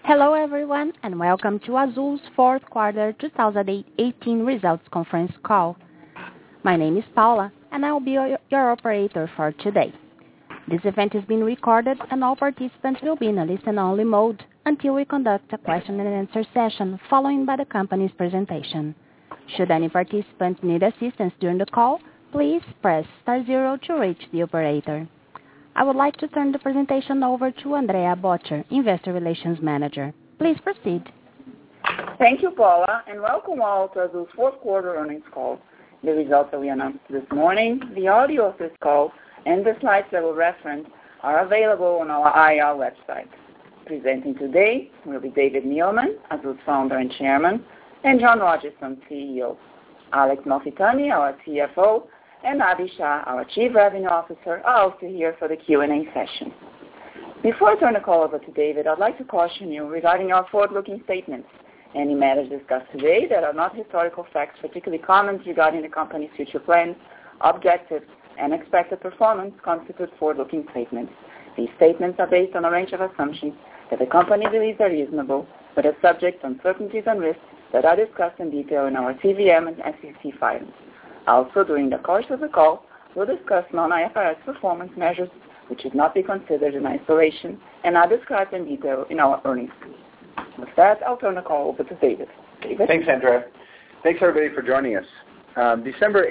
Hello everyone and welcome to Azul's fourth quarter 2018 results conference call. My name is Paula and I will be your operator for today. This event is being recorded and all participants will be in a listen-only mode until we conduct a question and answer session following by the company's presentation. Should any participant need assistance during the call, please press *0 to reach the operator. I would like to turn the presentation over to Andrea Bottcher, Investor Relations Manager. Please proceed. Thank you, Paula, and welcome all to Azul's fourth quarter earnings call. The results that we announced this morning, the audio of this call, and the slides that we'll reference are available on our IR website. Presenting today will be David Neeleman, Azul's founder and chairman, and John Rodgerson, CEO. Alex Malfitani, our CFO, and Abhi Shah, our Chief Revenue Officer, are also here for the Q&A session. Before I turn the call over to David, I'd like to caution you regarding our forward-looking statements. Any matters discussed today that are not historical facts, particularly comments regarding the company's future plans, objectives, and expected performance, constitute forward-looking statements. These statements are based on a range of assumptions that the company believes are reasonable, but are subject to uncertainties and risks that are discussed in detail in our CVM and SEC filings. Also, during the course of the call, we'll discuss non-IFRS performance measures, which should not be considered in isolation and are described in detail in our earnings. With that, I'll turn the call over to David. David? Thanks, Andrea. Thanks, everybody, for joining us. December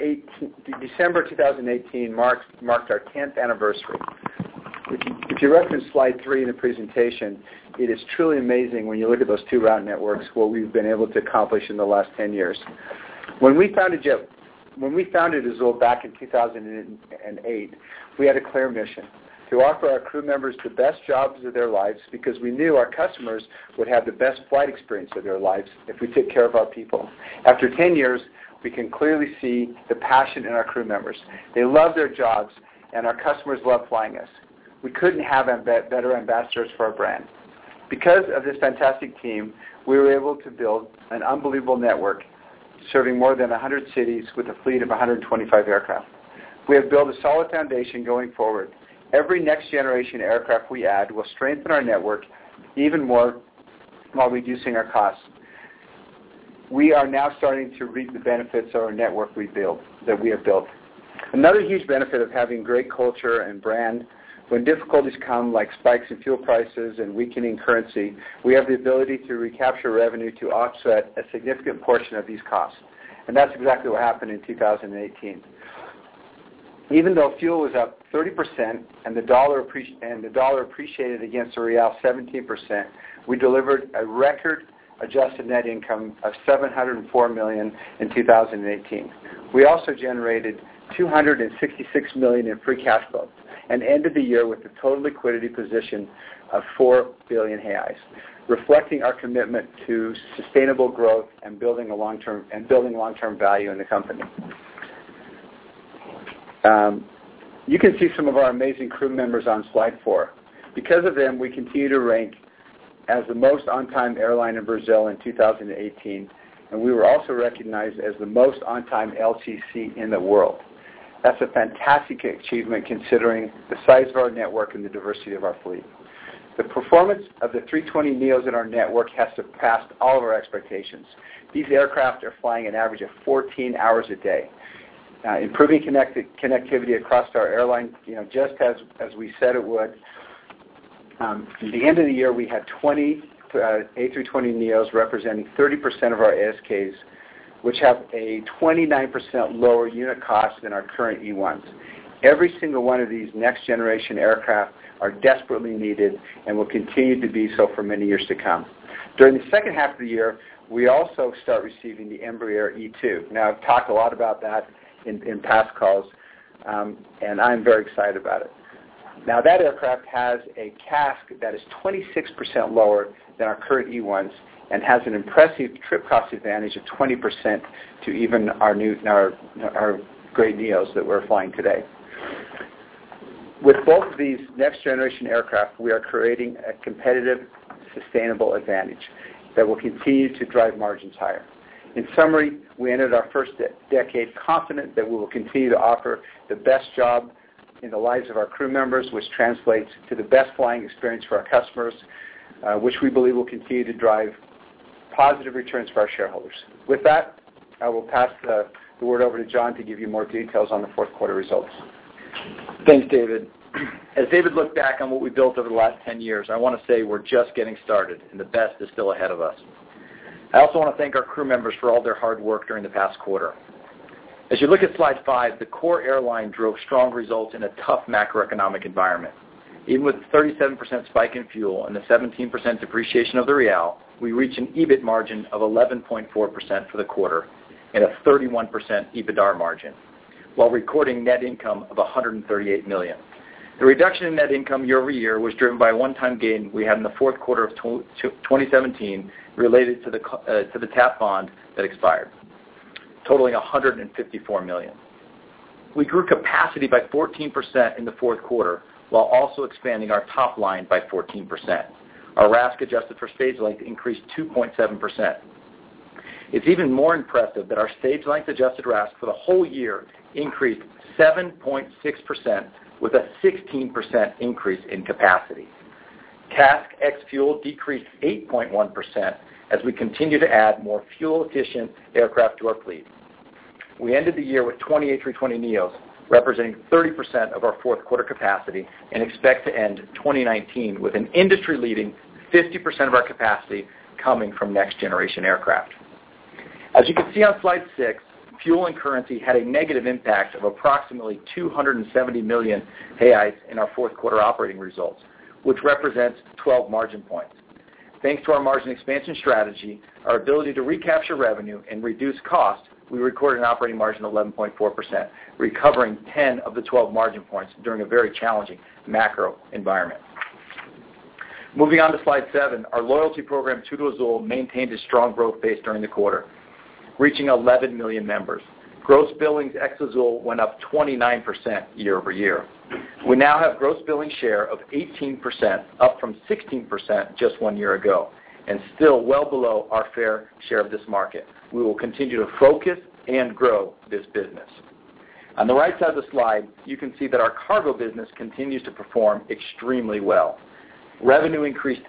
2018 marked our 10th anniversary. If you reference slide 3 in the presentation, it is truly amazing when you look at those two route networks, what we've been able to accomplish in the last 10 years. When we founded Azul back in 2008, we had a clear mission: to offer our crew members the best jobs of their lives, because we knew our customers would have the best flight experience of their lives if we took care of our people. After 10 years, we can clearly see the passion in our crew members. They love their jobs, and our customers love flying us. We couldn't have better ambassadors for our brand. Because of this fantastic team, we were able to build an unbelievable network serving more than 100 cities with a fleet of 125 aircraft. We have built a solid foundation going forward. Every next-generation aircraft we add will strengthen our network even more while reducing our costs. We are now starting to reap the benefits of our network that we have built. Another huge benefit of having great culture and brand: when difficulties come, like spikes in fuel prices and weakening currency, we have the ability to recapture revenue to offset a significant portion of these costs. And that's exactly what happened in 2018. Even though fuel was up 30% and the dollar appreciated against the real 17%, we delivered a record adjusted net income of $704 million in 2018. We also generated $266 million in free cash flow and ended the year with a total liquidity position of 4 billion reais, reflecting our commitment to sustainable growth and building long-term value in the company. You can see some of our amazing crew members on slide 4. Because of them, we continue to rank as the most on-time airline in Brazil in 2018, and we were also recognized as the most on-time LCC in the world. That's a fantastic achievement considering the size of our network and the diversity of our fleet. The performance of the 320neos in our network has surpassed all of our expectations. These aircraft are flying an average of 14 hours a day, improving connectivity across our airline, just as we said it would. At the end of the year, we had 20 A320neos representing 30% of our ASKs, which have a 29% lower unit cost than our current E1s. Every single one of these next-generation aircraft are desperately needed and will continue to be so for many years to come. During the second half of the year, we also start receiving the Embraer E2. Now, I've talked a lot about that in past calls, and I'm very excited about it. Now, that aircraft has a CASK that is 26% lower than our current E1s and has an impressive trip cost advantage of 20% to even our great Neos that we're flying today. With both of these next-generation aircraft, we are creating a competitive, sustainable advantage that will continue to drive margins higher. In summary, we entered our first decade confident that we will continue to offer the best job in the lives of our crew members, which translates to the best flying experience for our customers. which we believe will continue to drive positive returns for our shareholders. With that, I will pass the word over to John to give you more details on the fourth quarter results. Thanks, David. As David looked back on what we built over the last 10 years, I want to say we're just getting started, and the best is still ahead of us. I also want to thank our crew members for all their hard work during the past quarter. As you look at slide 5, the core airline drove strong results in a tough macroeconomic environment. Even with the 37% spike in fuel and the 17% depreciation of the real, we reached an EBIT margin of 11.4% for the quarter and a 31% EBITDA margin, while recording net income of $138 million. The reduction in net income year over year was driven by a one-time gain we had in the fourth quarter of 2017 related to the TAP bond that expired, totaling $154 million. We grew capacity by 14% in the fourth quarter, while also expanding our top line by 14%. Our RASK adjusted for stage length increased 2.7%. It's even more impressive that our stage length adjusted RASK for the whole year increased 7.6% with a 16% increase in capacity. CASK ex-fuel decreased 8.1% as we continue to add more fuel-efficient aircraft to our fleet. We ended the year with 20 A320neos, representing 30% of our fourth quarter capacity, and expect to end 2019 with an industry-leading 50% of our capacity coming from next-generation aircraft. As you can see on slide 6, fuel and currency had a negative impact of approximately 270 million reais in our fourth quarter operating results, which represents 12 margin points. Thanks to our margin expansion strategy, our ability to recapture revenue and reduce costs, we recorded an operating margin of 11.4%, recovering 10 of the 12 margin points during a very challenging macro environment. Moving on to slide 7, our loyalty program, TudoAzul, maintained a strong growth pace during the quarter, reaching 11 million members. Gross billings ex-Azul went up 29% year over year. We now have gross billing share of 18%, up from 16% just 1 year ago, and still well below our fair share of this market. We will continue to focus and grow this business. On the right side of the slide, you can see that our cargo business continues to perform extremely well. Revenue increased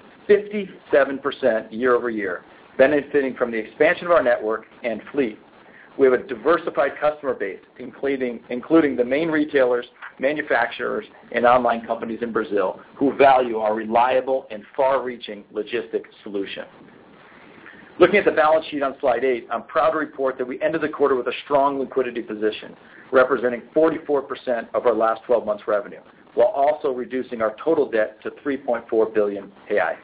57% year over year, benefiting from the expansion of our network and fleet. We have a diversified customer base, including the main retailers, manufacturers, and online companies in Brazil who value our reliable and far-reaching logistics solution. Looking at the balance sheet on slide 8, I'm proud to report that we ended the quarter with a strong liquidity position, representing 44% of our last 12 months' revenue, while also reducing our total debt to 3.4 billion reais.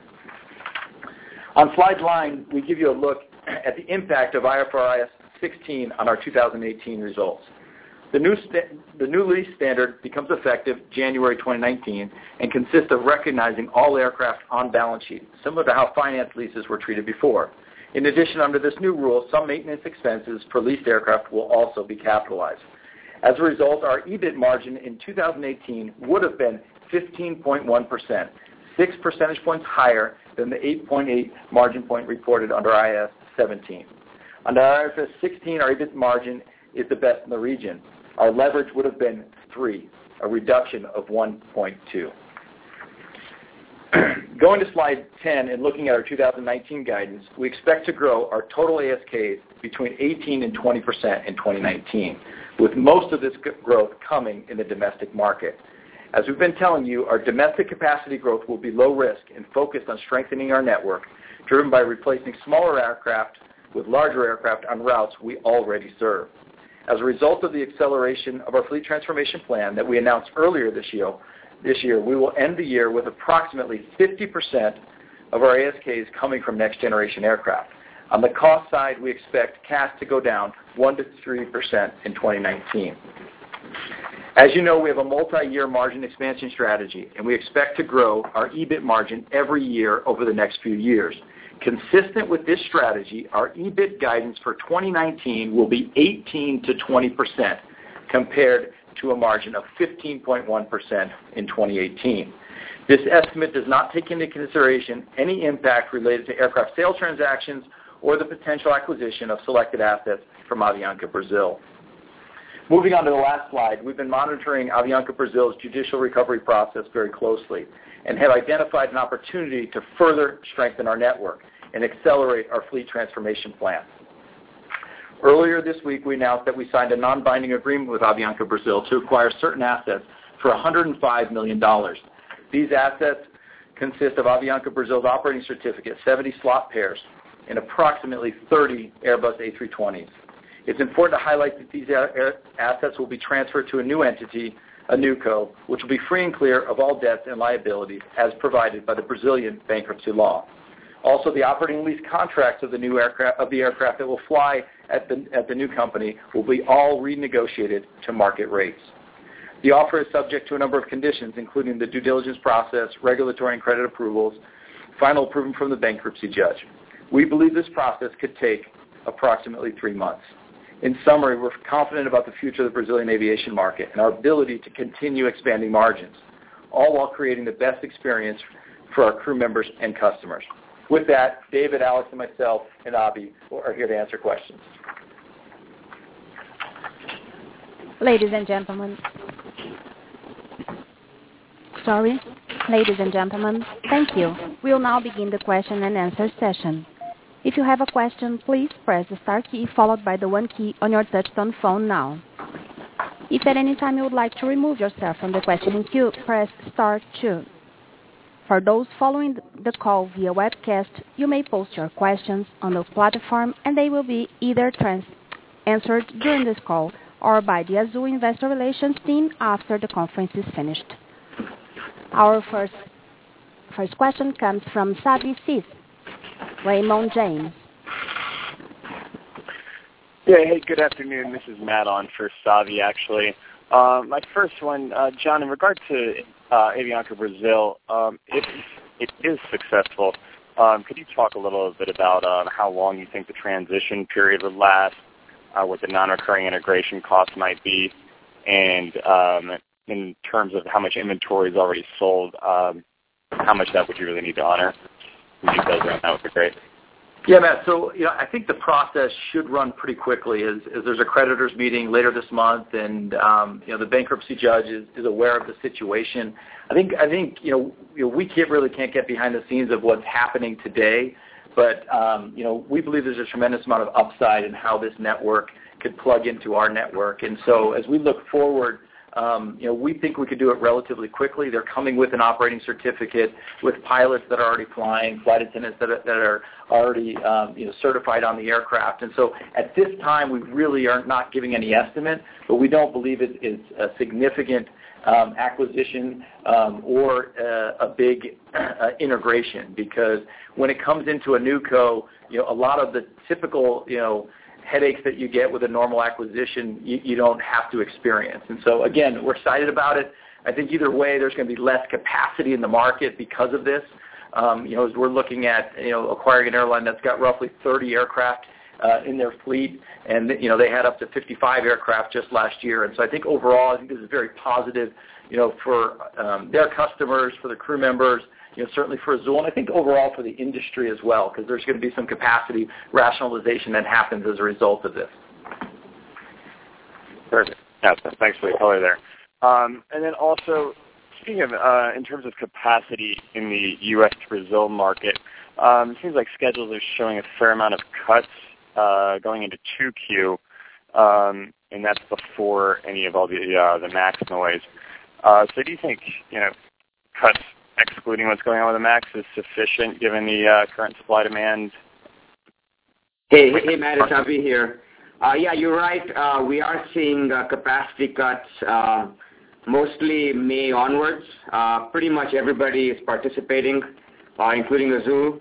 On slide 9, we give you a look at the impact of IFRS 16 on our 2018 results. The new lease standard becomes effective January 2019 and consists of recognizing all aircraft on balance sheet, similar to how finance leases were treated before. In addition, under this new rule, some maintenance expenses for leased aircraft will also be capitalized. As a result, our EBIT margin in 2018 would have been 15.1%, 6 percentage points higher than the 8.8 margin point reported under IFRS 17. Under IFRS 16, our EBIT margin is the best in the region. Our leverage would have been 3, a reduction of 1.2. Going to slide 10 and looking at our 2019 guidance, we expect to grow our total ASKs between 18 and 20% in 2019, with most of this growth coming in the domestic market. As we've been telling you, our domestic capacity growth will be low risk and focused on strengthening our network, driven by replacing smaller aircraft with larger aircraft on routes we already serve. As a result of the acceleration of our fleet transformation plan that we announced earlier this year, we will end the year with approximately 50% of our ASKs coming from next-generation aircraft. On the cost side, we expect CASK to go down 1 to 3% in 2019. As you know, we have a multi-year margin expansion strategy, and we expect to grow our EBIT margin every year over the next few years. Consistent with this strategy, our EBIT guidance for 2019 will be 18 to 20%, compared to a margin of 15.1% in 2018. This estimate does not take into consideration any impact related to aircraft sale transactions or the potential acquisition of selected assets from Avianca Brazil. Moving on to the last slide, we've been monitoring Avianca Brazil's judicial recovery process very closely and have identified an opportunity to further strengthen our network and accelerate our fleet transformation plan. Earlier this week, we announced that we signed a non-binding agreement with Avianca Brazil to acquire certain assets for $105 million. These assets consist of Avianca Brazil's operating certificate, 70 slot pairs, and approximately 30 Airbus A320s. It's important to highlight that these assets will be transferred to a new entity, a NewCo, which will be free and clear of all debts and liabilities as provided by the Brazilian bankruptcy law. Also, the operating lease contracts of the aircraft that will fly at the new company will be all renegotiated to market rates. The offer is subject to a number of conditions, including the due diligence process, regulatory and credit approvals, final approval from the bankruptcy judge. We believe this process could take approximately 3 months. In summary, we're confident about the future of the Brazilian aviation market and our ability to continue expanding margins, all while creating the best experience for our crew members and customers. With that, David, Alex, and myself and Abhi are here to answer questions. Ladies and gentlemen, thank you. We'll now begin the question and answer session. If you have a question, please press the star key followed by the 1 key on your touchtone phone now. If at any time you would like to remove yourself from the questioning queue, press star 2. For those following the call via webcast, you may post your questions on the platform and they will be either answered during this call or by the Azul Investor Relations team after the conference is finished. Our first question comes from Savi Syth, Raymond James. Yeah, hey, good afternoon. This is Matt on for Savi, actually. My first one, John, in regard to Avianca Brazil, if it is successful, could you talk a little bit about how long you think the transition period would last, what the non-recurring integration costs might be, and in terms of how much inventory is already sold, how much that would you really need to honor? That would be great. Yeah, Matt. So, I think the process should run pretty quickly as there's a creditors meeting later this month, and the bankruptcy judge is aware of the situation. I think we can't get behind the scenes of what's happening today, but we believe there's a tremendous amount of upside in how this network could plug into our network. And so as we look forward, we think we could do it relatively quickly. They're coming with an operating certificate, with pilots that are already flying, flight attendants that are already certified on the aircraft. And so at this time, we really are not giving any estimate, but we don't believe it's a significant acquisition or a big integration, because when it comes into a NewCo, a lot of the typical headaches that you get with a normal acquisition, you don't have to experience. And so, again, we're excited about it. I think either way, there's going to be less capacity in the market because of this. As we're looking at, acquiring an airline that's got roughly 30 aircraft in their fleet, and, they had up to 55 aircraft just last year. And so I think overall, I think this is very positive, for their customers, for the crew members, certainly for Azul, and I think overall for the industry as well, because there's going to be some capacity rationalization that happens as a result of this. Perfect. Yeah, thanks for the color there. And then also, speaking of, in terms of capacity in the U.S. to Brazil market, it seems like schedules are showing a fair amount of cuts going into 2Q, and that's before any of all the MAX noise. So do you think, cuts excluding what's going on with the MAX is sufficient given the current supply-demand? Hey, Matt, it's Abhi here. Yeah, you're right. We are seeing capacity cuts mostly May onwards. Pretty much everybody is participating, including Azul.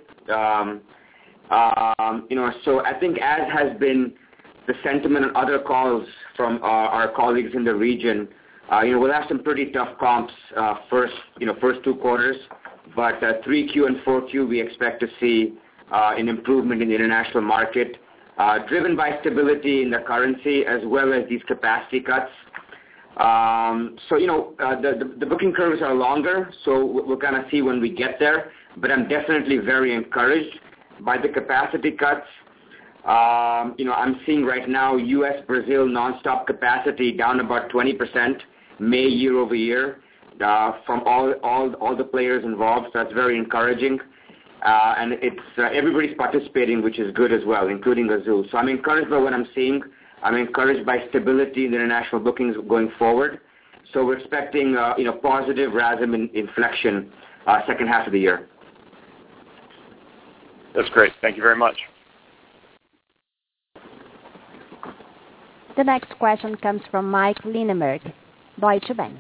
So I think as has been the sentiment on other calls from our colleagues in the region, we'll have some pretty tough comps first 2 quarters, but 3Q and 4Q we expect to see an improvement in the international market, driven by stability in the currency as well as these capacity cuts. So the booking curves are longer, so we'll kind of see when we get there. But I'm definitely very encouraged by the capacity cuts. I'm seeing right now U.S.-Brazil nonstop capacity down about 20% May year over year from all the players involved. So that's very encouraging. And it's everybody's participating, which is good as well, including Azul. So I'm encouraged by what I'm seeing. I'm encouraged by stability in the international bookings going forward. So we're expecting positive RASM inflection second half of the year. That's great. Thank you very much. The next question comes from Mike Linenberg, Deutsche Bank.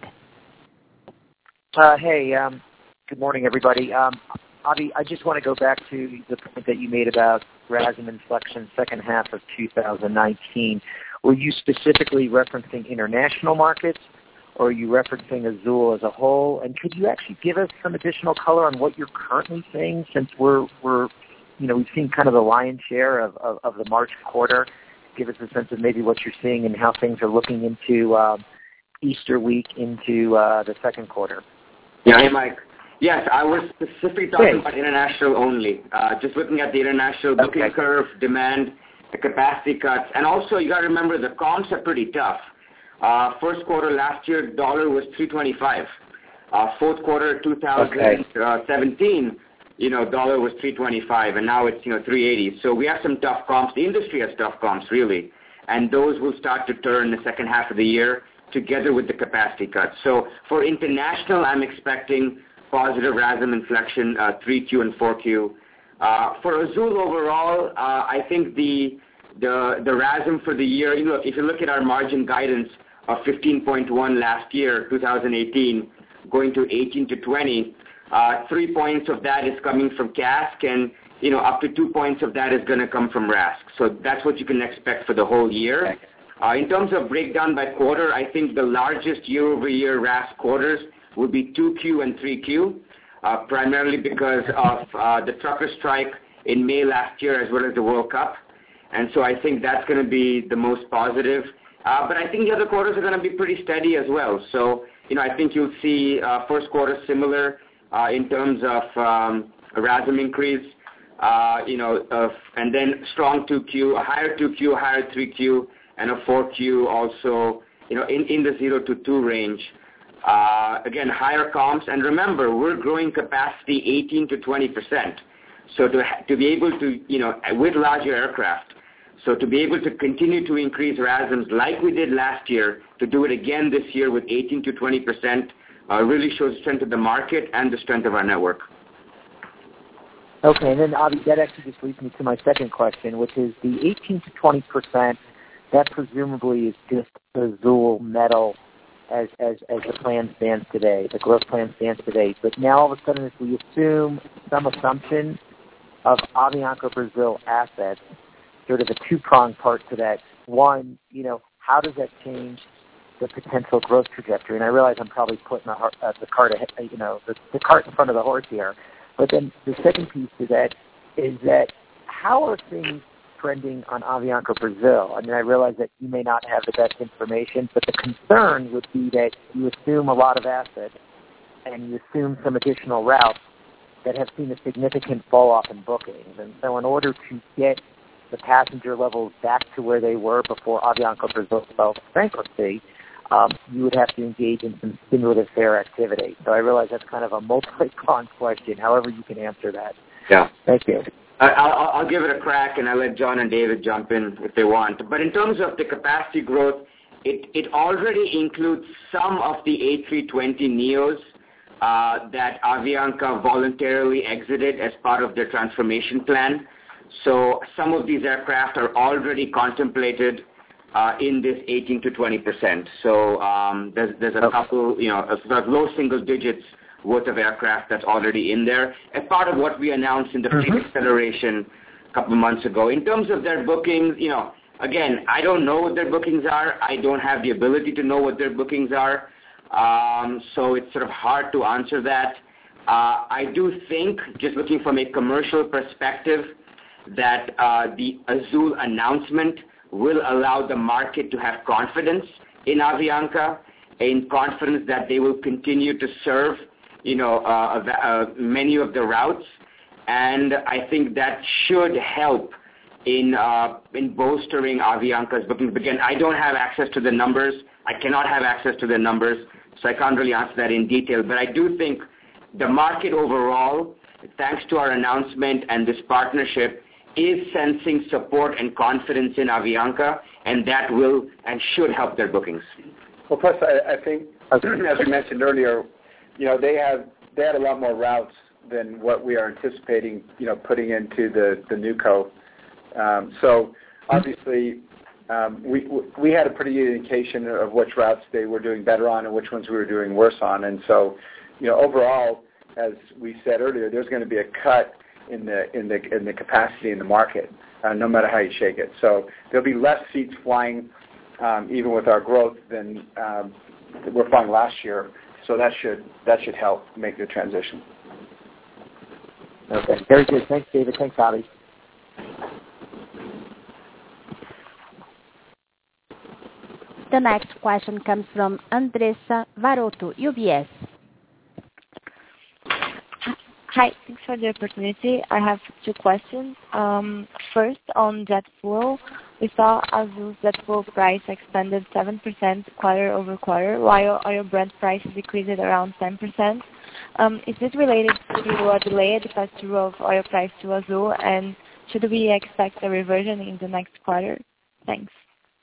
Good morning, everybody. Avi, I just want to go back to the point that you made about RASM inflection second half of 2019. Were you specifically referencing international markets, or are you referencing Azul as a whole? And could you actually give us some additional color on what you're currently seeing, since we've seen kind of the lion's share of the March quarter? Give us a sense of maybe what you're seeing and how things are looking into Easter week into the second quarter. Yeah, hey, Mike. Yes, I was specifically talking about international only. Just looking at the international booking curve, demand, the capacity cuts, and also you got to remember the comps are pretty tough. First quarter last year, dollar was $3.25. Fourth quarter 2017, dollar was $3.25, and now it's $3.80. So we have some tough comps. The industry has tough comps, really, and those will start to turn the second half of the year together with the capacity cuts. So for international, I'm expecting positive RASM inflection 3Q and 4Q. For Azul overall, I think the RASM for the year, if you look at our margin guidance of 15.1 last year, 2018, going to 18 to 20, 3 points of that is coming from CASK, and up to 2 points of that is going to come from RASK. So that's what you can expect for the whole year. In terms of breakdown by quarter, I think the largest year-over-year RASK quarters will be 2Q and 3Q, primarily because of the trucker strike in May last year as well as the World Cup. And so I think that's going to be the most positive. But I think the other quarters are going to be pretty steady as well. So, I think you'll see first quarter similar in terms of a RASM increase, and then strong 2Q, a higher 2Q, a higher 3Q, and a 4Q also, in the 0 to 2 range. Again, higher comps, and remember, we're growing capacity 18 to 20%. So to be able to, with larger aircraft, so to be able to continue to increase RASMs like we did last year, to do it again this year with 18 to 20%, really shows the strength of the market and the strength of our network. Okay, and then Avi, that actually just leads me to my second question, which is the 18 to 20%, that presumably is just Azul metal as the plan stands today, the growth plan stands today. But now all of a sudden, if we assume some assumption of Avianca Brazil assets, sort of a two-pronged part to that. One, how does that change the potential growth trajectory? And I realize I'm probably putting the cart ahead, the cart in front of the horse here. But then the second piece to that is that how are things trending on Avianca Brazil? I mean, I realize that you may not have the best information, but the concern would be that you assume a lot of assets and you assume some additional routes that have seen a significant fall off in bookings. And so in order to get the passenger levels back to where they were before Avianca Brazil filed bankruptcy, you would have to engage in some stimulative fare activity. So I realize that's kind of a multi-pronged question, however you can answer that. Yeah. Thank you. I'll give it a crack, and I'll let John and David jump in if they want. But in terms of the capacity growth, it already includes some of the A320neos that Avianca voluntarily exited as part of their transformation plan. So some of these aircraft are already contemplated in this 18 to 20%. So there's a couple, low single digits worth of aircraft that's already in there as part of what we announced in the fleet acceleration a couple of months ago. In terms of their bookings, again, I don't know what their bookings are. I don't have the ability to know what their bookings are. So it's sort of hard to answer that. I do think, just looking from a commercial perspective, that the Azul announcement will allow the market to have confidence in Avianca, in confidence that they will continue to serve, many of the routes. And I think that should help in bolstering Avianca's bookings. Again, I don't have access to the numbers. I cannot have access to the numbers, so I can't really answer that in detail. But I do think the market overall, thanks to our announcement and this partnership, is sensing support and confidence in Avianca, and that will and should help their bookings. Well, plus I think, as we mentioned earlier, they had a lot more routes than what we are anticipating, putting into the new co. So obviously, we had a pretty good indication of which routes they were doing better on and which ones we were doing worse on. And so, overall, as we said earlier, there's going to be a cut in the capacity in the market, no matter how you shake it. So there'll be less seats flying, even with our growth, than we're flying last year. So that should help make the transition. Okay, very good. Thanks, David. Thanks, Avi. The next question comes from Andressa Varotto, UBS. Hi, thanks for the opportunity. I have two questions. First, on jet fuel, we saw Azul's jet fuel price expanded 7% quarter over quarter, while oil Brent prices decreased around 10%. Is this related to a delay at the pass-through of oil price to Azul, and should we expect a reversion in the next quarter? Thanks.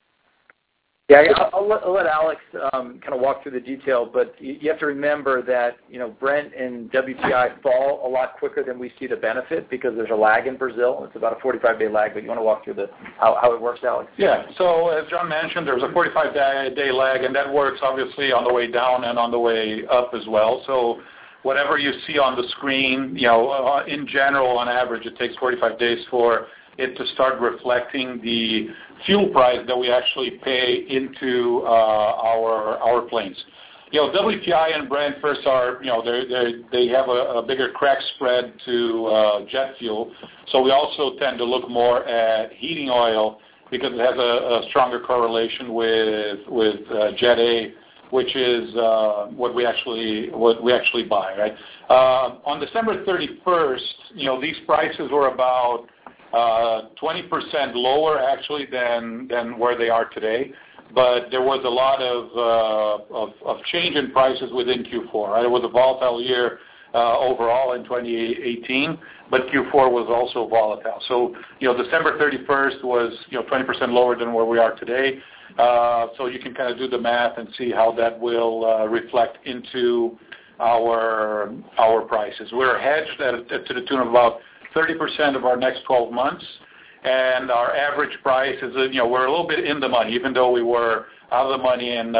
Yeah, I'll let Alex kind of walk through the detail, but you have to remember that Brent and WTI fall a lot quicker than we see the benefit because there's a lag in Brazil. It's about a 45-day lag, but you want to walk through how it works, Alex? Yeah, so as John mentioned, there's a 45-day lag, and that works obviously on the way down and on the way up as well. So whatever you see on the screen, in general, on average, it takes 45 days for it to start reflecting the fuel price that we actually pay into our planes. WTI and Brent first are, they have a bigger crack spread to jet fuel, so we also tend to look more at heating oil because it has a stronger correlation with Jet A, which is what we actually buy, right? On December 31st, these prices were about 20% lower actually than where they are today, but there was a lot of change in prices within Q4. Right? It was a volatile year overall in 2018, but Q4 was also volatile. So December 31st was 20% lower than where we are today. So you can kind of do the math and see how that will reflect into our prices. We're hedged to the tune of about 30% of our next 12 months, and our average price is, we're a little bit in the money, even though we were out of the money in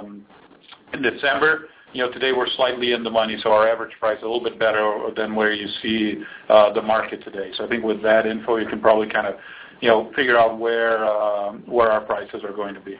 December. Today we're slightly in the money, so our average price is a little bit better than where you see the market today. So I think with that info, you can probably kind of, figure out where our prices are going to be.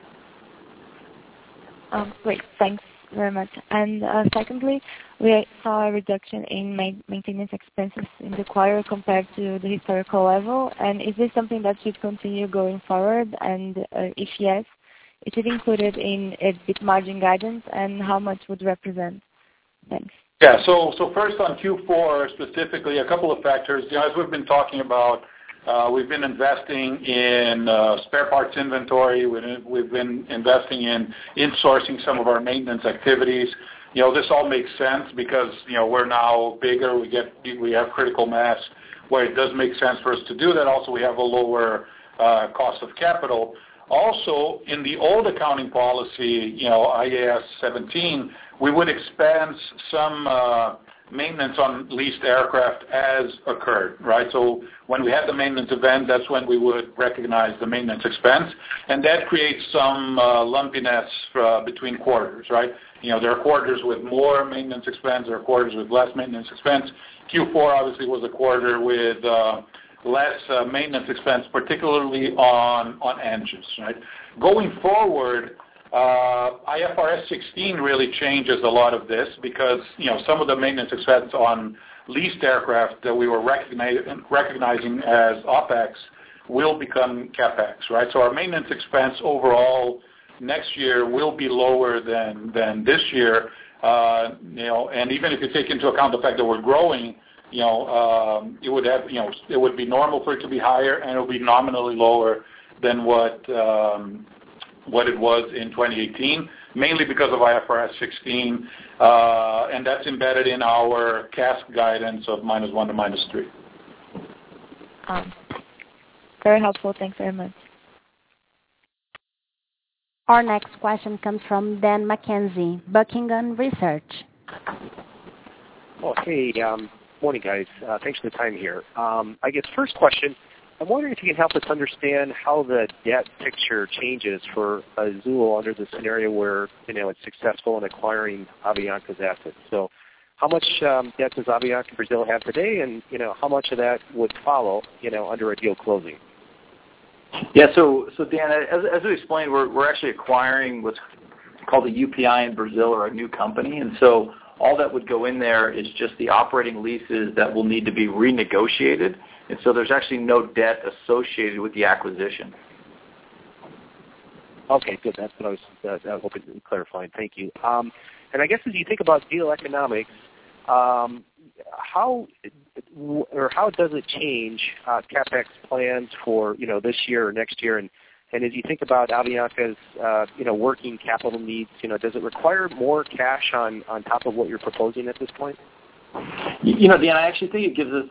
Great, thanks very much. And secondly, we saw a reduction in maintenance expenses in the quarter compared to the historical level. And is this something that should continue going forward? And if yes, is it included in EBIT margin guidance, and how much would represent? Thanks. Yeah, so first on Q4 specifically, a couple of factors. As we've been talking about, we've been investing in spare parts inventory. We've been investing in insourcing some of our maintenance activities. This all makes sense because we're now bigger. We have critical mass where it does make sense for us to do that. Also, we have a lower cost of capital. Also, in the old accounting policy, IAS 17, we would expense some maintenance on leased aircraft as occurred, right? So when we had the maintenance event, that's when we would recognize the maintenance expense, and that creates some lumpiness between quarters, right? There are quarters with more maintenance expense, there are quarters with less maintenance expense. Q4 obviously was a quarter with less maintenance expense, particularly on engines, right? Going forward, IFRS 16 really changes a lot of this because, some of the maintenance expense on leased aircraft that we were recognizing as OPEX will become CAPEX, right? So our maintenance expense overall next year will be lower than this year, and even if you take into account the fact that we're growing, it would have, it would be normal for it to be higher, and it would be nominally lower than what it was in 2018, mainly because of IFRS 16, and that's embedded in our CASK guidance of -1 to -3. Very helpful. Thanks very much. Our next question comes from Dan McKenzie, Buckingham Research. Oh, hey, morning, guys. Thanks for the time here. I guess first question, I'm wondering if you can help us understand how the debt picture changes for Azul under the scenario where, it's successful in acquiring Avianca's assets. So how much debt does Avianca Brazil have today, and, how much of that would follow, under a deal closing? Yeah, so Dan, as we explained, we're actually acquiring what's called a UPI in Brazil, or a new company, and so all that would go in there is just the operating leases that will need to be renegotiated, and so there's actually no debt associated with the acquisition. Okay, good. That's what I was hoping to clarify. Thank you. And I guess as you think about deal economics, how does it change CapEx plans for this year or next year, and as you think about Avianca's working capital needs, does it require more cash on top of what you're proposing at this point? Dan, I actually think it gives us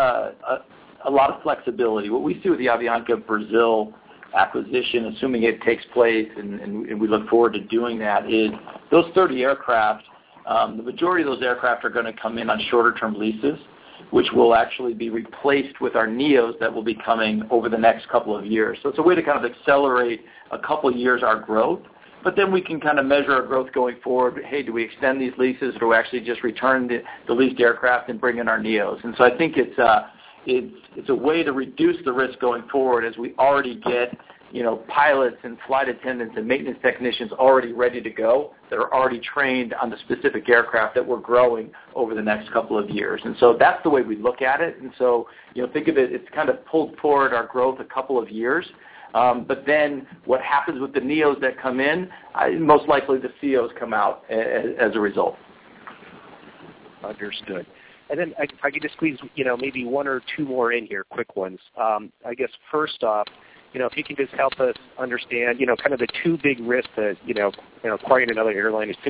a lot of flexibility. What we see with the Avianca Brazil acquisition, assuming it takes place, and we look forward to doing that, is those 30 aircraft. The majority of those aircraft are going to come in on shorter-term leases, which will actually be replaced with our NEOs that will be coming over the next couple of years. So it's a way to kind of accelerate a couple of years our growth, but then we can kind of measure our growth going forward. Hey, do we extend these leases, or do we actually just return the leased aircraft and bring in our NEOs? And so I think it's a way to reduce the risk going forward, as we already get pilots and flight attendants and maintenance technicians already ready to go, that are already trained on the specific aircraft that we're growing over the next couple of years. And so that's the way we look at it. And so, think of it, it's kind of pulled forward our growth a couple of years. But then what happens with the NEOs that come in, most likely the CEOs come out as a result. Understood. And then if I could just squeeze, maybe one or two more in here, quick ones. I guess first off, if you can just help us understand, kind of the two big risks that, acquiring another airline is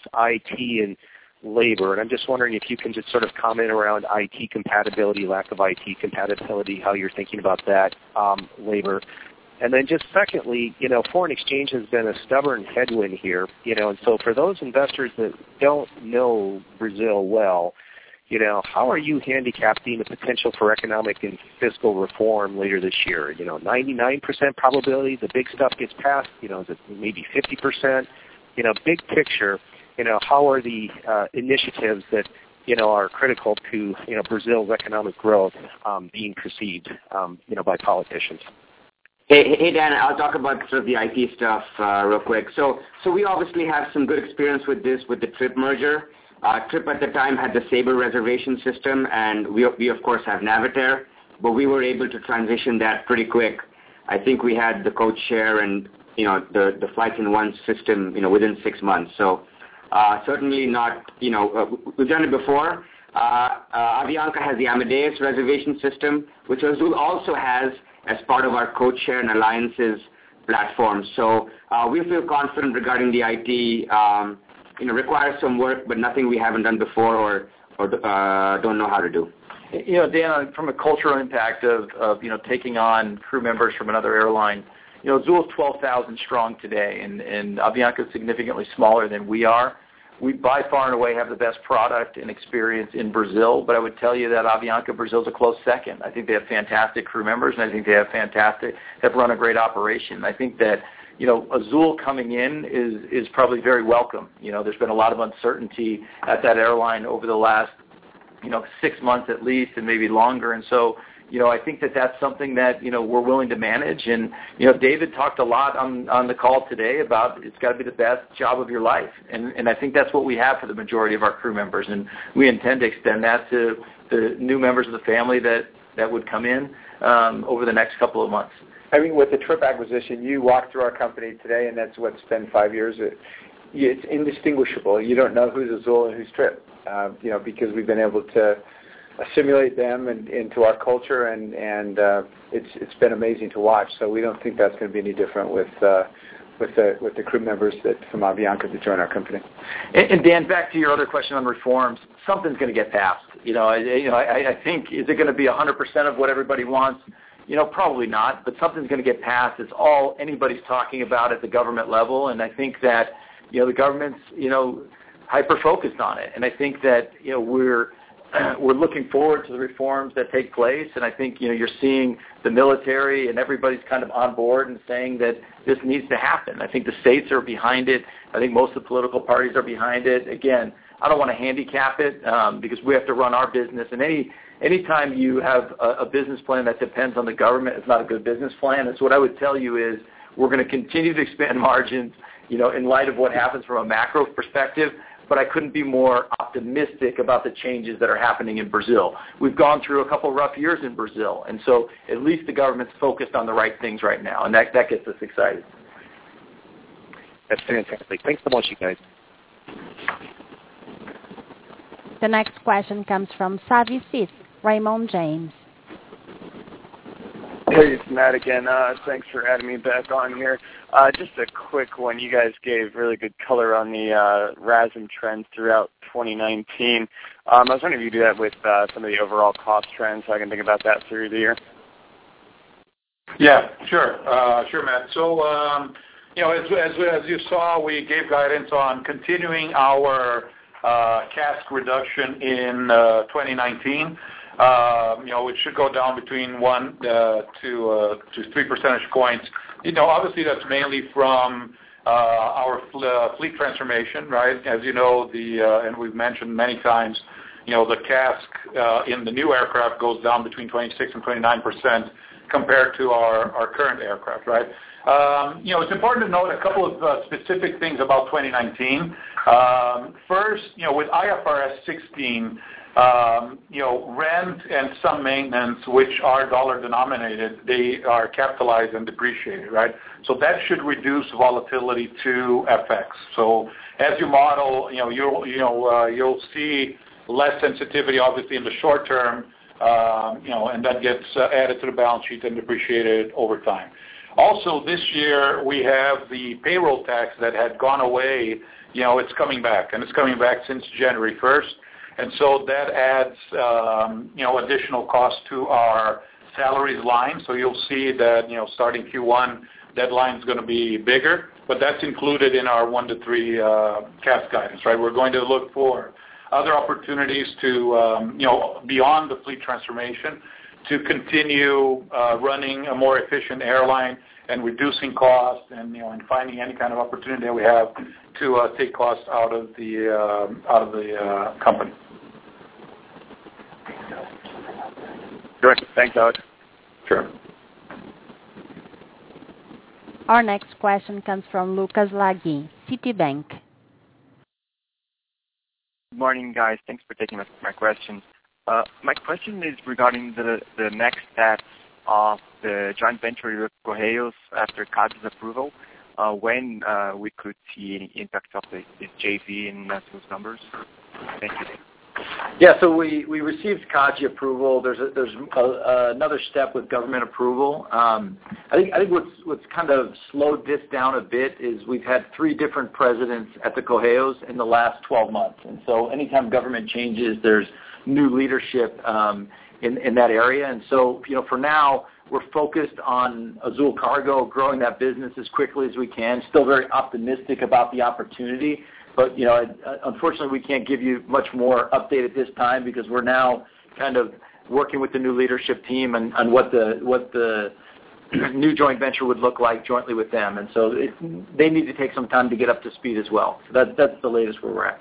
IT and labor. And I'm just wondering if you can just sort of comment around IT compatibility, lack of IT compatibility, how you're thinking about that, labor. And then just secondly, foreign exchange has been a stubborn headwind here, and so for those investors that don't know Brazil well, how are you handicapping the potential for economic and fiscal reform later this year? 99% probability the big stuff gets passed, is it maybe 50%? Big picture, how are the initiatives that, are critical to, Brazil's economic growth being perceived, by politicians? Hey, Dan, I'll talk about sort of the IT stuff real quick. So we obviously have some good experience with this, with the Trip merger. Trip at the time had the Sabre reservation system, and we of course have Navitaire, but we were able to transition that pretty quick. I think we had the code share and the flights in one system within 6 months. So certainly not we've done it before. Avianca has the Amadeus reservation system, which Azul also has as part of our code share and alliances platform. So we feel confident regarding the IT. Requires some work, but nothing we haven't done before or don't know how to do. Dan, from a cultural impact of taking on crew members from another airline, Azul is 12,000 strong today, and Avianca is significantly smaller than we are. We by far and away have the best product and experience in Brazil, but I would tell you that Avianca Brazil is a close second. I think they have fantastic crew members, and I think they have run a great operation. I think that Azul coming in is probably very welcome. There's been a lot of uncertainty at that airline over the last 6 months at least, and maybe longer, and so I think that that's something that we're willing to manage. And David talked a lot on the call today about it's got to be the best job of your life, and I think that's what we have for the majority of our crew members, and we intend to extend that to the new members of the family that would come in over the next couple of months. I mean, with the Trip acquisition, you walk through our company today, and that's what's been 5 years. It's indistinguishable. You don't know who's Azul and who's Trip, because we've been able to assimilate them into our culture, and it's been amazing to watch. So we don't think that's going to be any different with the crew members from Avianca to join our company. And Dan, back to your other question on reforms, something's going to get passed. I think, is it going to be 100% of what everybody wants? Probably not, but something's going to get passed. It's all anybody's talking about at the government level, and I think that, the government's, hyper-focused on it. And I think that, we're looking forward to the reforms that take place, and I think, you're seeing the military and everybody's kind of on board and saying that this needs to happen. I think the states are behind it. I think most of the political parties are behind it. Again, I don't want to handicap it because we have to run our business, and anytime you have a business plan that depends on the government, it's not a good business plan. And so what I would tell you is we're going to continue to expand margins, in light of what happens from a macro perspective, but I couldn't be more optimistic about the changes that are happening in Brazil. We've gone through a couple rough years in Brazil, and so at least the government's focused on the right things right now, and that gets us excited. That's fantastic. Thanks so much, you guys. The next question comes from Savi Syth, Raymond James. Hey, it's Matt again. Thanks for adding me back on here. Just a quick one. You guys gave really good color on the RASM trends throughout 2019. I was wondering if you do that with some of the overall cost trends, so I can think about that through the year. Yeah, sure, Matt. So, as you saw, we gave guidance on continuing our CASK reduction in 2019. It should go down between 1 to 3 percentage points. Obviously that's mainly from our fleet transformation, right? As you know, and we've mentioned many times, the CASK in the new aircraft goes down between 26 and 29% compared to our current aircraft, right? It's important to note a couple of specific things about 2019. First, with IFRS 16, rent and some maintenance, which are dollar denominated, they are capitalized and depreciated, right? So that should reduce volatility to FX. So as you model, you'll see less sensitivity, obviously, in the short term, and that gets added to the balance sheet and depreciated over time. Also, this year we have the payroll tax that had gone away. It's coming back, and it's coming back since January 1st. And so that adds, additional cost to our salaries line. So you'll see that, starting Q1, that line's going to be bigger, but that's included in our 1 to 3 CASK guidance, right? We're going to look for other opportunities to, beyond the fleet transformation, to continue running a more efficient airline and reducing costs, and and finding any kind of opportunity that we have to take costs out of the company. Great. Thanks, Alex. Sure. Our next question comes from Lucas Laghi, Citibank. Good morning, guys. Thanks for taking my question. My question is regarding the next steps of the joint venture with Correios after CADE's approval. When we could see any impact of this JV in those numbers? Thank you. Yeah, so we received CADE approval. There's another step with government approval. I think what's kind of slowed this down a bit is we've had 3 different presidents at the Correios in the last 12 months, and so anytime government changes, there's new leadership in that area. And so for now, we're focused on Azul Cargo, growing that business as quickly as we can. Still very optimistic about the opportunity. But, unfortunately, we can't give you much more update at this time because we're now kind of working with the new leadership team on what the new joint venture would look like jointly with them. And so they need to take some time to get up to speed as well. So that's the latest where we're at.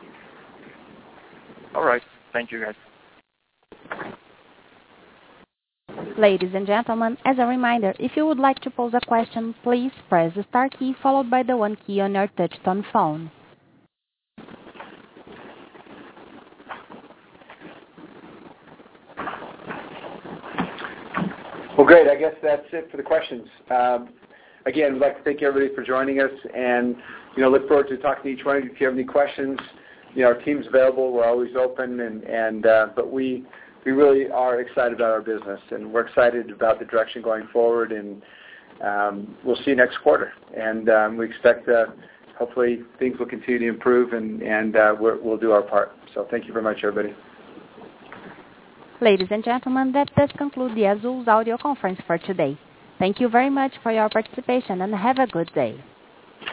All right. Thank you, guys. Ladies and gentlemen, as a reminder, if you would like to pose a question, please press the star key followed by the 1 key on your touch-tone phone. Well, great. I guess that's it for the questions. Again, we'd like to thank everybody for joining us, and look forward to talking to each one of you. If you have any questions, our team's available. We're always open, but we we really are excited about our business, and we're excited about the direction going forward, and we'll see you next quarter. And we expect hopefully things will continue to improve, and we'll do our part. So thank you very much, everybody. Ladies and gentlemen, that does conclude the Azul's audio conference for today. Thank you very much for your participation, and have a good day.